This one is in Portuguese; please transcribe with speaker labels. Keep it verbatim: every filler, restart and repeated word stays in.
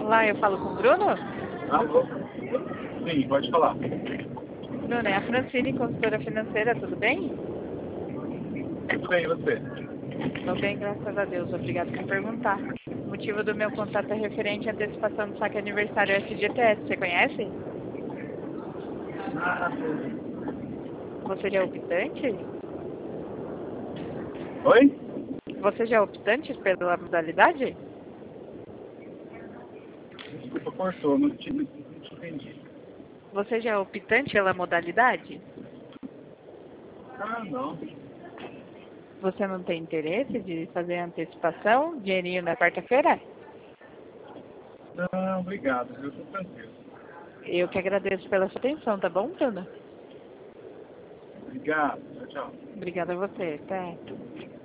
Speaker 1: Olá, eu falo com o Bruno?
Speaker 2: Alô? Sim, pode falar.
Speaker 1: Bruno, é a Francine, consultora financeira, tudo bem?
Speaker 2: Tudo bem, e você?
Speaker 1: Estou bem, graças a Deus. Obrigado por perguntar. O motivo do meu contato é referente à antecipação do saque aniversário S G T S. Você conhece?
Speaker 2: Ah,
Speaker 1: Você já é optante?
Speaker 2: oi?
Speaker 1: Você já é optante pela modalidade?
Speaker 2: Desculpa, cortou, não te, não te entendi.
Speaker 1: Você já é optante pela modalidade?
Speaker 2: Ah, não.
Speaker 1: Você não tem interesse de fazer a antecipação? Dinheirinho na quarta-feira?
Speaker 2: Não, obrigado, eu estou tranquilo.
Speaker 1: Eu que agradeço pela sua atenção, tá bom, Bruno?
Speaker 2: Obrigado, tchau, tchau.
Speaker 1: Obrigada a você. Até.